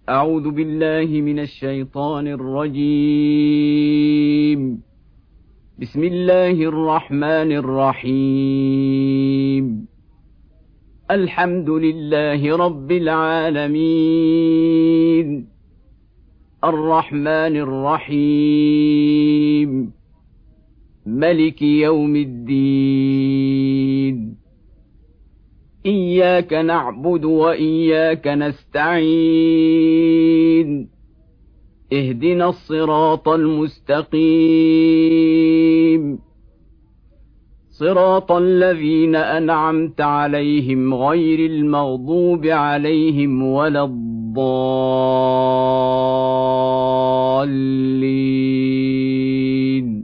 أعوذ بالله من الشيطان الرجيم. بسم الله الرحمن الرحيم. الحمد لله رب العالمين، الرحمن الرحيم، ملك يوم الدين. إياك نعبد وإياك نستعين، اهدنا الصراط المستقيم، صراط الذين أنعمت عليهم غير المغضوب عليهم ولا الضالين.